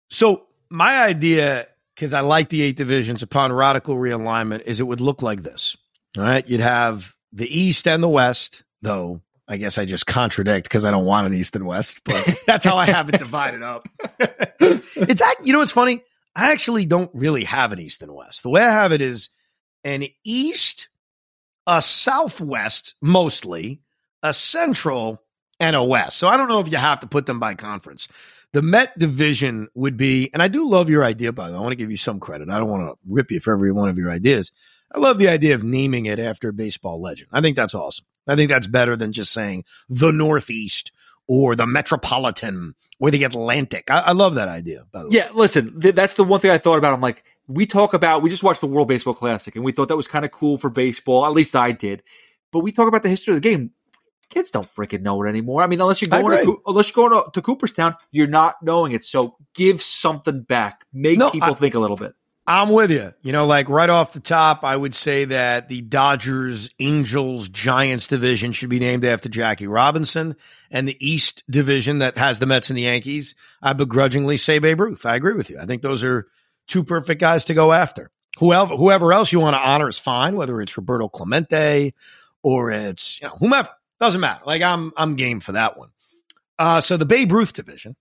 So my idea, because I like the 8 divisions upon radical realignment, is it would look like this. All right. You'd have the East and the West, though I guess I just contradict because I don't want an East and West, but that's how I have it divided up. It's funny? I actually don't really have an East and West. The way I have it is an East, a Southwest, mostly, a Central, and a West. So I don't know if you have to put them by conference. The Met division would be, and I do love your idea, by the way. I want to give you some credit. I don't want to rip you for every one of your ideas. I love the idea of naming it after a baseball legend. I think that's awesome. I think that's better than just saying the Northeast or the Metropolitan or the Atlantic. I love that idea, by the way. Yeah, listen, that's the one thing I thought about. I'm like, we just watched the World Baseball Classic, and we thought that was kind of cool for baseball. At least I did. But we talk about the history of the game. Kids don't freaking know it anymore. I mean, unless you're going to Cooperstown, you're not knowing it. So give something back. Make people think a little bit. I'm with you. Like right off the top, I would say that the Dodgers, Angels, Giants division should be named after Jackie Robinson. And the East division that has the Mets and the Yankees, I begrudgingly say Babe Ruth. I agree with you. I think those are two perfect guys to go after. Whoever else you want to honor is fine, whether it's Roberto Clemente or it's whomever. Doesn't matter. Like I'm game for that one. So the Babe Ruth division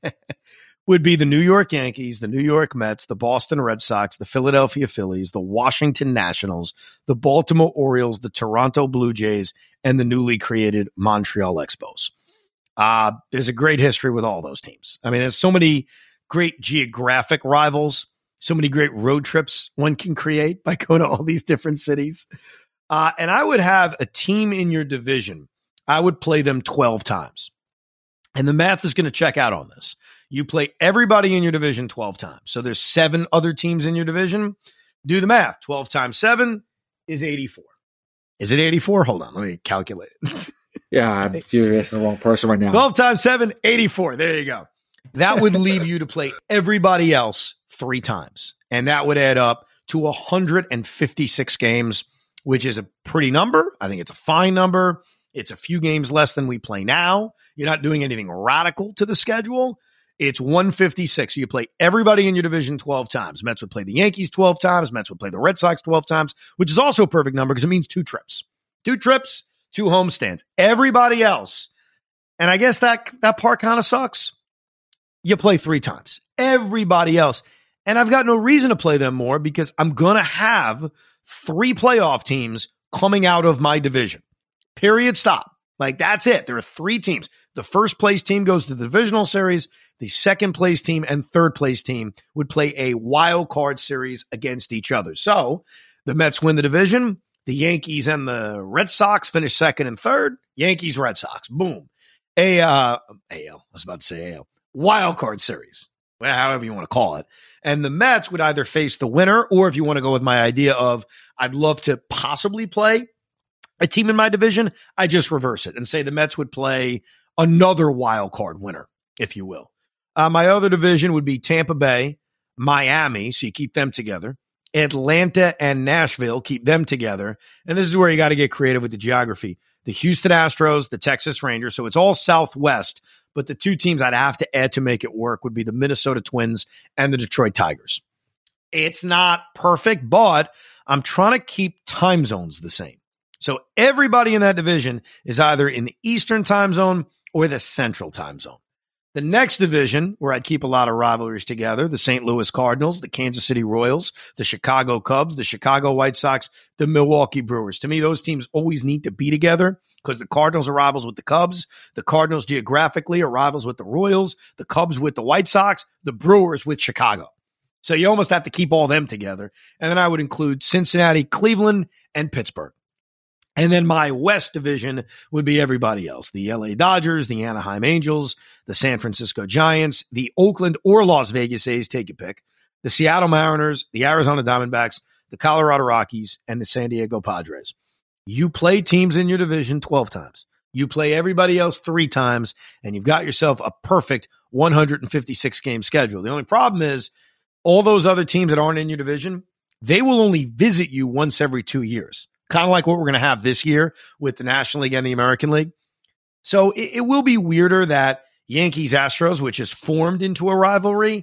would be the New York Yankees, the New York Mets, the Boston Red Sox, the Philadelphia Phillies, the Washington Nationals, the Baltimore Orioles, the Toronto Blue Jays, and the newly created Montreal Expos. There's a great history with all those teams. I mean, there's so many great geographic rivals, so many great road trips one can create by going to all these different cities. And I would have a team in your division. I would play them 12 times. And the math is going to check out on this. You play everybody in your division 12 times. So there's 7 other teams in your division. Do the math. 12 times 7 is 84. Is it 84? Hold on. Let me calculate it. Yeah, I'm furious. The wrong person right now. 12 times 7, 84. There you go. That would leave you to play everybody else 3 times. And that would add up to 156 games, which is a pretty number. I think it's a fine number. It's a few games less than we play now. You're not doing anything radical to the schedule. It's 156. So you play everybody in your division 12 times. Mets would play the Yankees 12 times. Mets would play the Red Sox 12 times, which is also a perfect number because it means 2 trips. 2 trips, 2 homestands. Everybody else, and I guess that part kind of sucks, you play 3 times. Everybody else. And I've got no reason to play them more because I'm going to have 3 playoff teams coming out of my division. Period. Stop. Like, that's it. There are 3 teams. The first place team goes to the divisional series. The second place team and third place team would play a wild card series against each other. So the Mets win the division. The Yankees and the Red Sox finish second and third. Yankees, Red Sox. Boom. AL. I was about to say AL. Wild card series. Well, however you want to call it. And the Mets would either face the winner, or if you want to go with my idea of I'd love to possibly play a team in my division, I just reverse it and say the Mets would play another wild card winner, if you will. My other division would be Tampa Bay, Miami, so you keep them together. Atlanta and Nashville, keep them together. And this is where you got to get creative with the geography. The Houston Astros, the Texas Rangers, so it's all Southwest, but the 2 teams I'd have to add to make it work would be the Minnesota Twins and the Detroit Tigers. It's not perfect, but I'm trying to keep time zones the same. So everybody in that division is either in the Eastern time zone or the Central time zone. The next division, where I'd keep a lot of rivalries together, the St. Louis Cardinals, the Kansas City Royals, the Chicago Cubs, the Chicago White Sox, the Milwaukee Brewers. To me, those teams always need to be together because the Cardinals are rivals with the Cubs. The Cardinals geographically are rivals with the Royals, the Cubs with the White Sox, the Brewers with Chicago. So you almost have to keep all them together. And then I would include Cincinnati, Cleveland, and Pittsburgh. And then my West division would be everybody else. The LA Dodgers, the Anaheim Angels, the San Francisco Giants, the Oakland or Las Vegas A's, take your pick, the Seattle Mariners, the Arizona Diamondbacks, the Colorado Rockies, and the San Diego Padres. You play teams in your division 12 times. You play everybody else 3 times, and you've got yourself a perfect 156-game schedule. The only problem is all those other teams that aren't in your division, they will only visit you once every 2 years. Kind of like what we're going to have this year with the National League and the American League. So it will be weirder that Yankees-Astros, which is formed into a rivalry,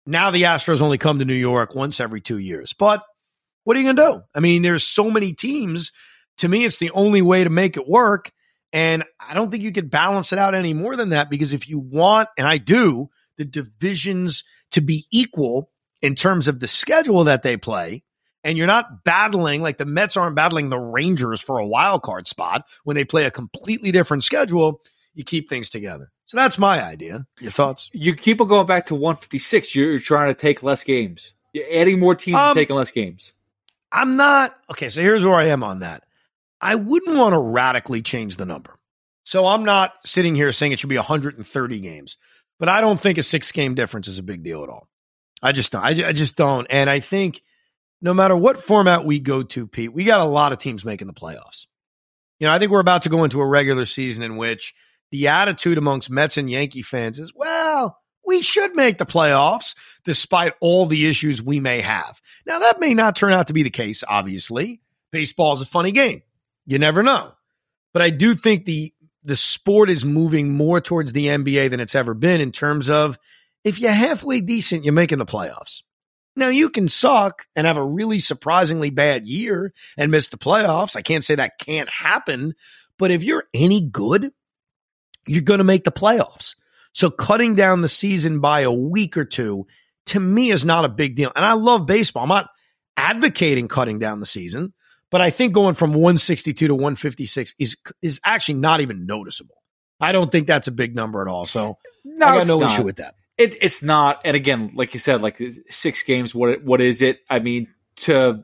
Now the Astros only come to New York once every 2 years. But what are you going to do? I mean, there's so many teams. To me, it's the only way to make it work. And I don't think you could balance it out any more than that, because if you want, and I do, the divisions to be equal in terms of the schedule that they play, and you're not battling, like the Mets aren't battling the Rangers for a wild card spot when they play a completely different schedule, you keep things together. So that's my idea. Your thoughts? You keep on going back to 156. You're trying to take less games. You're adding more teams and taking less games. I'm not. Okay, so here's where I am on that. I wouldn't want to radically change the number. So I'm not sitting here saying it should be 130 games, but I don't think a 6-game difference is a big deal at all. I just don't. I just don't. And I think no matter what format we go to, Pete, we got a lot of teams making the playoffs. You know, I think we're about to go into a regular season in which the attitude amongst Mets and Yankee fans is, well, we should make the playoffs despite all the issues we may have. Now, that may not turn out to be the case, obviously. Baseball is a funny game. You never know. But I do think the sport is moving more towards the NBA than it's ever been in terms of if you're halfway decent, you're making the playoffs. Now, you can suck and have a really surprisingly bad year and miss the playoffs. I can't say that can't happen. But if you're any good, you're going to make the playoffs. So cutting down the season by a week or two, to me, is not a big deal. And I love baseball. I'm not advocating cutting down the season, but I think going from 162 to 156 is actually not even noticeable. I don't think that's a big number at all. So no, I got no issue with that. It's not. And again, like you said, like 6 games, what is it? I mean, to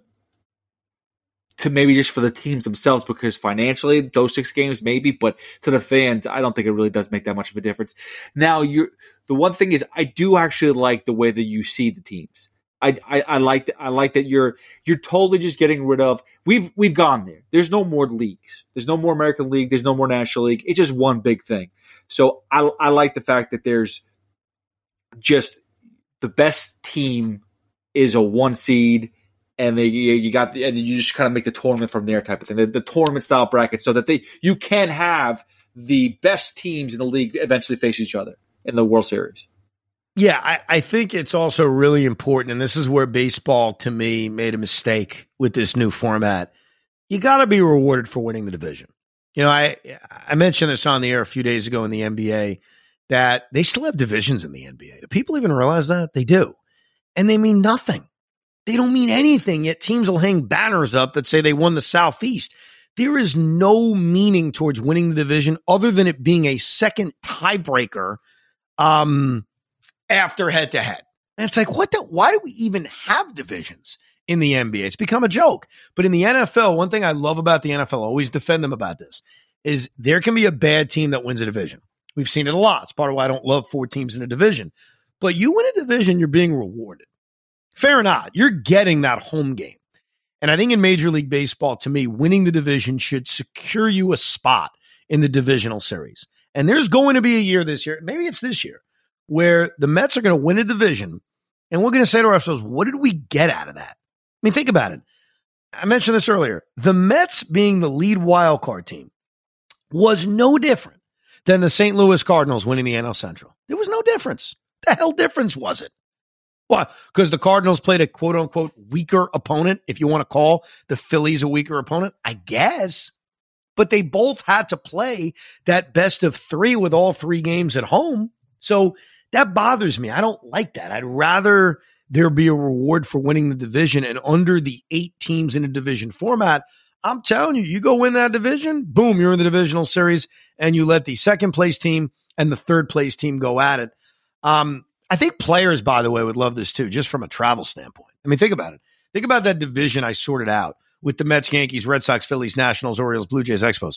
maybe just for the teams themselves, because financially those 6 games maybe, but to the fans, I don't think it really does make that much of a difference. Now, the one thing is, I do actually like the way that you see the teams. I like that you're totally just getting rid of. We've gone there. There's no more leagues. There's no more American League. There's no more National League. It's just one big thing. So I like the fact that there's just the best team is a 1 seed. And and you just kind of make the tournament from there type of thing, the tournament style bracket, so that you can have the best teams in the league eventually face each other in the World Series. Yeah, I think it's also really important, and this is where baseball, to me, made a mistake with this new format. You got to be rewarded for winning the division. You know, I mentioned this on the air a few days ago in the NBA, that they still have divisions in the NBA. Do people even realize that? They do. And they mean nothing. They don't mean anything, yet teams will hang banners up that say they won the Southeast. There is no meaning towards winning the division other than it being a second tiebreaker after head-to-head. And it's like, why do we even have divisions in the NBA? It's become a joke. But in the NFL, one thing I love about the NFL, I always defend them about this, is there can be a bad team that wins a division. We've seen it a lot. It's part of why I don't love 4 teams in a division. But you win a division, you're being rewarded. Fair or not, you're getting that home game. And I think in Major League Baseball, to me, winning the division should secure you a spot in the divisional series. And there's going to be a year this year, maybe it's this year, where the Mets are going to win a division, and we're going to say to ourselves, what did we get out of that? I mean, think about it. I mentioned this earlier. The Mets being the lead wild card team was no different than the St. Louis Cardinals winning the NL Central. There was no difference. The hell difference was it? Why? Because the Cardinals played a quote-unquote weaker opponent, if you want to call the Phillies a weaker opponent, I guess. But they both had to play that best of 3 with all 3 games at home. So that bothers me. I don't like that. I'd rather there be a reward for winning the division. And under the 8 teams in a division format, I'm telling you, you go win that division, boom, you're in the divisional series, and you let the second-place team and the third-place team go at it. I think players, by the way, would love this too, just from a travel standpoint. I mean, think about it. Think about that division I sorted out with the Mets, Yankees, Red Sox, Phillies, Nationals, Orioles, Blue Jays, Expos.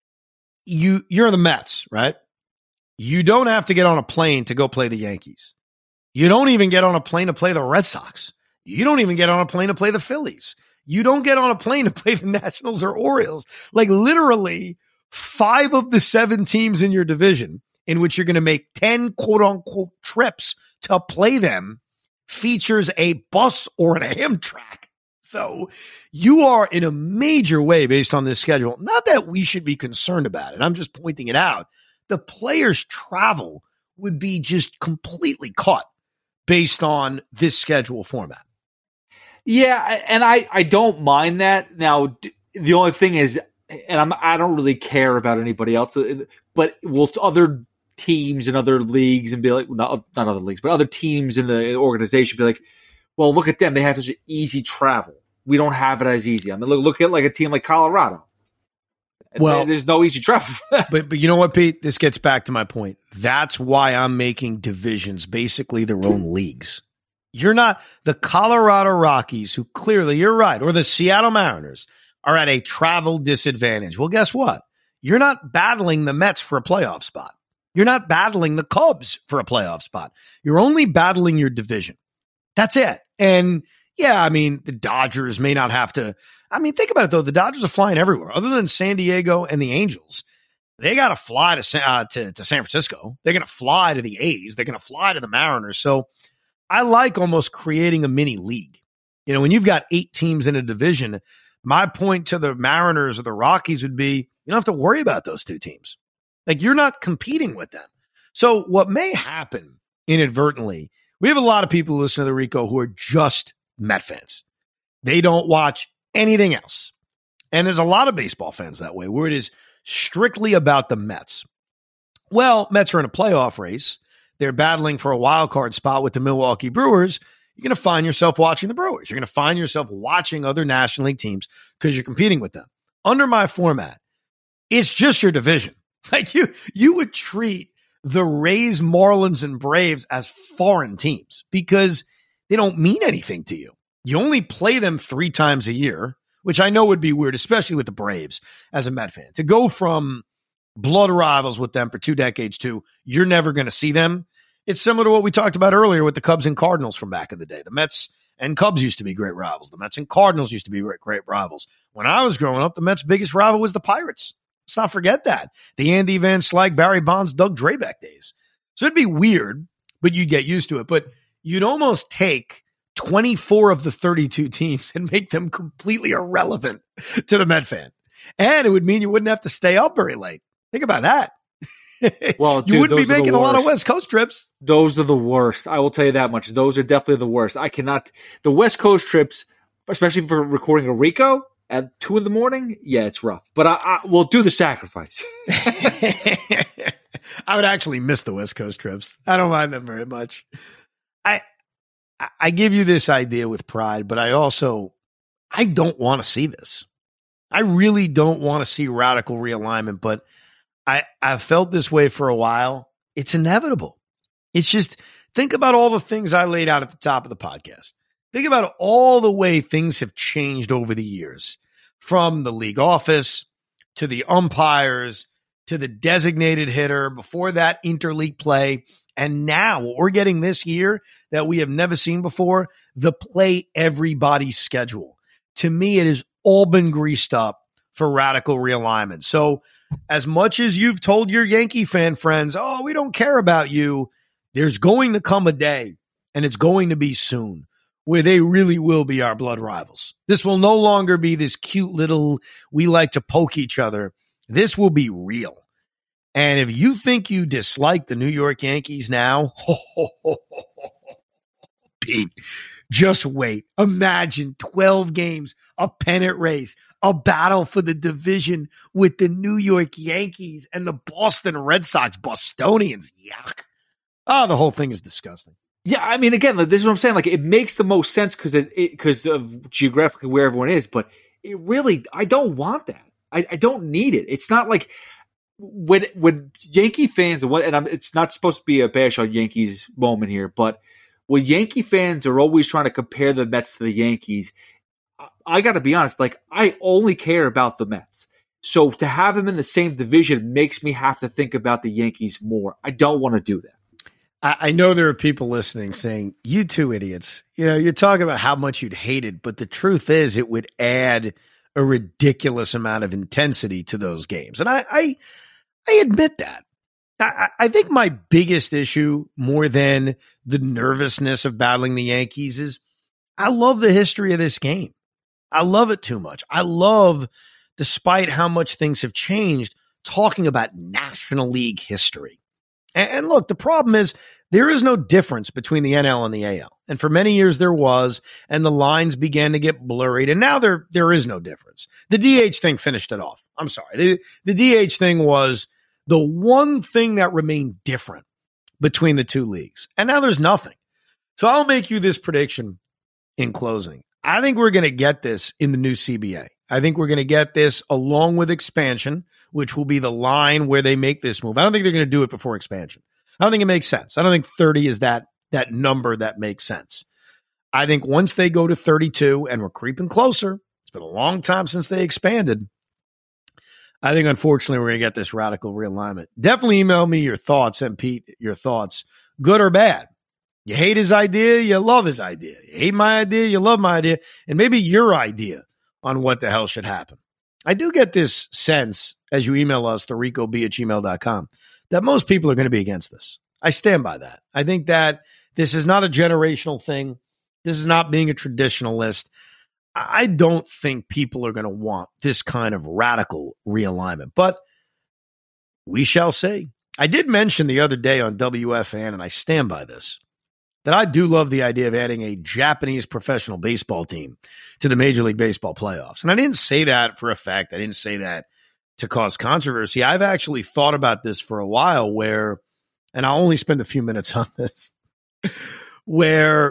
You're the Mets, right? You don't have to get on a plane to go play the Yankees. You don't even get on a plane to play the Red Sox. You don't even get on a plane to play the Phillies. You don't get on a plane to play the Nationals or Orioles. Like literally 5 of the 7 teams in your division in which you're going to make 10 quote-unquote trips to play them features a bus or an Amtrak. So you are in a major way based on this schedule. Not that we should be concerned about it. I'm just pointing it out. The players' travel would be just completely cut based on this schedule format. Yeah, and I don't mind that. Now, the only thing is, and I don't really care about anybody else, but will other teams and other leagues and be like, not other leagues, but other teams in the organization be like, well, look at them. They have such easy travel. We don't have it as easy. I mean, look at like a team like Colorado. Well, there's no easy travel. but you know what, Pete? This gets back to my point. That's why I'm making divisions basically their own leagues. You're not the Colorado Rockies, who clearly, you're right, or the Seattle Mariners are at a travel disadvantage. Well, guess what? You're not battling the Mets for a playoff spot. You're not battling the Cubs for a playoff spot. You're only battling your division. That's it. And yeah, I mean, the Dodgers may not have to. I mean, think about it, though. The Dodgers are flying everywhere. Other than San Diego and the Angels, they got to fly to San Francisco. They're going to fly to the A's. They're going to fly to the Mariners. So I like almost creating a mini league. You know, when you've got 8 teams in a division, my point to the Mariners or the Rockies would be, you don't have to worry about those 2 teams. Like, you're not competing with them. So what may happen inadvertently, we have a lot of people who listen to the Rico who are just Met fans. They don't watch anything else. And there's a lot of baseball fans that way, where it is strictly about the Mets. Well, Mets are in a playoff race. They're battling for a wild card spot with the Milwaukee Brewers. You're going to find yourself watching the Brewers. You're going to find yourself watching other National League teams because you're competing with them. Under my format, it's just your division. Like you would treat the Rays, Marlins, and Braves as foreign teams because they don't mean anything to you. You only play them 3 times a year, which I know would be weird, especially with the Braves as a Met fan. To go from blood rivals with them for 2 decades to you're never going to see them. It's similar to what we talked about earlier with the Cubs and Cardinals from back in the day. The Mets and Cubs used to be great rivals. The Mets and Cardinals used to be great rivals. When I was growing up, the Mets' biggest rival was the Pirates. Let's not forget that. The Andy Van Slyke, Barry Bonds, Doug Drabek days. So it'd be weird, but you'd get used to it. But you'd almost take 24 of the 32 teams and make them completely irrelevant to the Met fan. And it would mean you wouldn't have to stay up very late. Think about that. Well, you wouldn't be making a lot of West Coast trips. Those are the worst. I will tell you that much. Those are definitely the worst. I cannot. The West Coast trips, especially for recording a Rico at 2 a.m, yeah, it's rough. But I will do the sacrifice. I would actually miss the West Coast trips. I don't mind them very much. I give you this idea with pride, but I don't want to see this. I really don't want to see radical realignment, but I've felt this way for a while. It's inevitable. It's just, think about all the things I laid out at the top of the podcast. Think about all the way things have changed over the years, from the league office to the umpires to the designated hitter, before that interleague play. And now what we're getting this year that we have never seen before, the play everybody schedule. To me, it has all been greased up for radical realignment. So as much as you've told your Yankee fan friends, oh, we don't care about you, there's going to come a day, and it's going to be soon, where they really will be our blood rivals. This will no longer be this cute little, we like to poke each other. This will be real. And if you think you dislike the New York Yankees now, Pete, just wait. Imagine 12 games, a pennant race, a battle for the division with the New York Yankees and the Boston Red Sox, Bostonians. Yuck. Oh, the whole thing is disgusting. Yeah, I mean, again, this is what I'm saying. Like, it makes the most sense because of geographically where everyone is, but it really, I don't want that. I don't need it. It's not like when Yankee fans, it's not supposed to be a bash on Yankees moment here, but when Yankee fans are always trying to compare the Mets to the Yankees, I got to be honest, like, I only care about the Mets. So to have them in the same division makes me have to think about the Yankees more. I don't want to do that. I know there are people listening saying, you two idiots, you're talking about how much you'd hate it, but the truth is it would add a ridiculous amount of intensity to those games. And I admit that. I think my biggest issue, more than the nervousness of battling the Yankees, is I love the history of this game. I love it too much. I love, despite how much things have changed, talking about National League history. And look, the problem is There is no difference between the NL and the AL. And for many years there was, and the lines began to get blurred, and now there is no difference. The DH thing finished it off. I'm sorry. The DH thing was the one thing that remained different between the two leagues. And now there's nothing. So I'll make you this prediction in closing. I think we're going to get this in the new CBA. I think we're going to get this along with expansion, which will be the line where they make this move. I don't think they're going to do it before expansion. I don't think it makes sense. I don't think 30 is that number that makes sense. I think once they go to 32, and we're creeping closer, it's been a long time since they expanded, I think, unfortunately, we're going to get this radical realignment. Definitely email me your thoughts, and Pete, your thoughts, good or bad. You hate his idea, you love his idea. You hate my idea, you love my idea, and maybe your idea on what the hell should happen. I do get this sense, as you email us, thericob@gmail.com, that most people are going to be against this. I stand by that. I think that this is not a generational thing. This is not being a traditionalist. I don't think people are going to want this kind of radical realignment, but we shall see. I did mention the other day on WFAN, and I stand by this, that I do love the idea of adding a Japanese professional baseball team to the Major League Baseball playoffs. And I didn't say that for effect. I didn't say that to cause controversy. I've actually thought about this for a while where, and I'll only spend a few minutes on this, where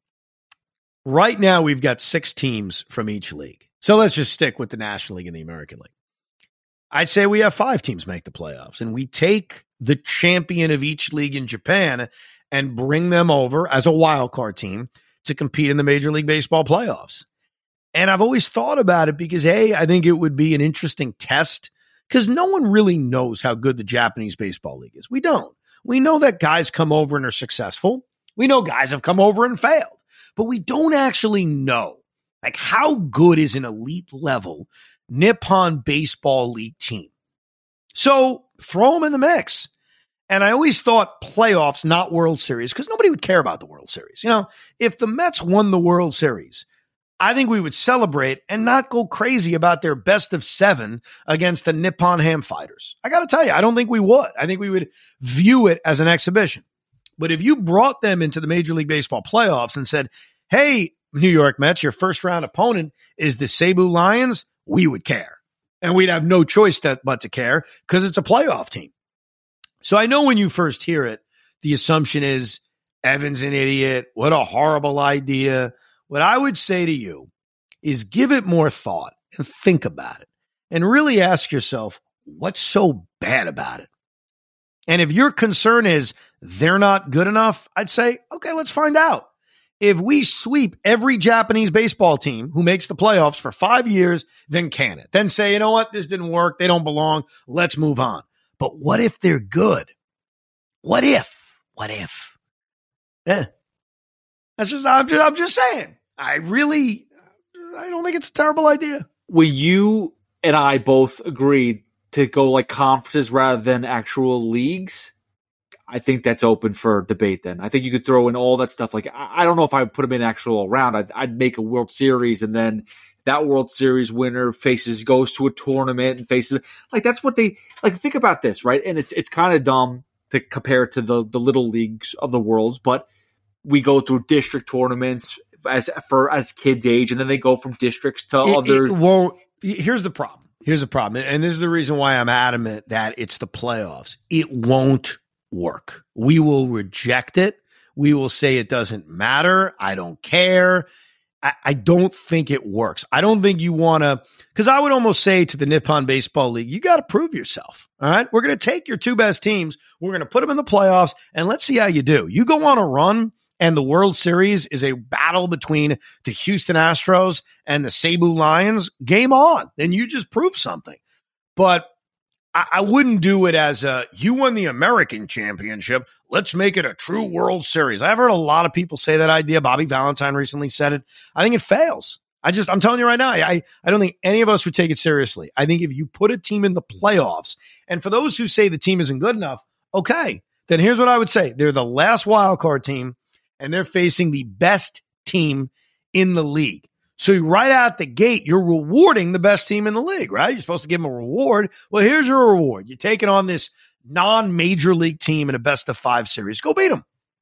right now we've got 6 teams from each league. So let's just stick with the National League and the American League. I'd say we have 5 teams make the playoffs, and we take the champion of each league in Japan and bring them over as a wild card team to compete in the Major League Baseball playoffs. And I've always thought about it because, A, I think it would be an interesting test because no one really knows how good the Japanese Baseball League is. We don't. We know that guys come over and are successful. We know guys have come over and failed, but we don't actually know like how good is an elite level Nippon Baseball League team. So throw them in the mix. And I always thought playoffs, not World Series, because nobody would care about the World Series. You know, if the Mets won the World Series, I think we would celebrate and not go crazy about their best of 7 against the Nippon Ham Fighters. I got to tell you, I don't think we would. I think we would view it as an exhibition. But if you brought them into the Major League Baseball playoffs and said, hey, New York Mets, your first round opponent is the Seibu Lions, we would care. And we'd have no choice but to care because it's a playoff team. So I know when you first hear it, the assumption is Evan's an idiot. What a horrible idea. What I would say to you is give it more thought and think about it and really ask yourself, what's so bad about it? And if your concern is they're not good enough, I'd say, okay, let's find out. If we sweep every Japanese baseball team who makes the playoffs for 5 years, then can it? Then say, you know what? This didn't work. They don't belong. Let's move on. But what if they're good? What if? I'm just saying. I don't think it's a terrible idea. When you and I both agreed to go like conferences rather than actual leagues, I think that's open for debate then. I think you could throw in all that stuff. Like, I don't know if I would put them in actual round. I'd make a World Series, and then that World Series winner goes to a tournament and faces, like, that's what they, like, think about this, right? And it's kind of dumb to compare it to the little leagues of the world, but we go through district tournaments as kids age, and then they go from districts to other. Here's the problem. And this is the reason why I'm adamant that it's the playoffs. It won't work. We will reject it. We will say it doesn't matter. I don't care. I don't think it works. I don't think you want to, because I would almost say to the Nippon Baseball League, you got to prove yourself. All right. We're going to take your 2 best teams. We're going to put them in the playoffs and let's see how you do. You go on a run and the World Series is a battle between the Houston Astros and the Seibu Lions. Game on. Then you just prove something. But I wouldn't do it as you won the American championship. Let's make it a true World Series. I've heard a lot of people say that idea. Bobby Valentine recently said it. I think it fails. I'm telling you right now, I don't think any of us would take it seriously. I think if you put a team in the playoffs, and for those who say the team isn't good enough, okay, then here's what I would say. They're the last wild card team, and they're facing the best team in the league. So right out the gate, you're rewarding the best team in the league, right? You're supposed to give them a reward. Well, here's your reward. You're taking on this non-major league team in a best of 5 series. Go beat them.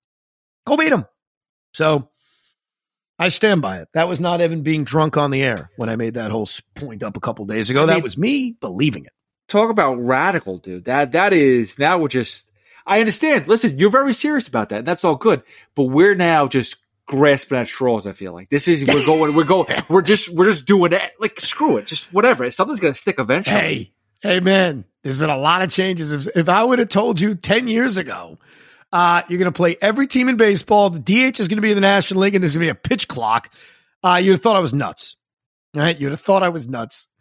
Go beat them. So I stand by it. That was not Evan being drunk on the air when I made that whole point up a couple days ago. That was me believing it. Talk about radical, dude. That is now we're just. I understand. Listen, you're very serious about that, and that's all good. But we're now just grasping at straws. I feel like this is we're just doing it. Like screw it, just whatever. Something's gonna stick eventually. Hey, man. There's been a lot of changes. If I would have told you 10 years ago, you're going to play every team in baseball, the DH is going to be in the National League, and there's going to be a pitch clock, you'd have thought I was nuts. All right? You'd have thought I was nuts.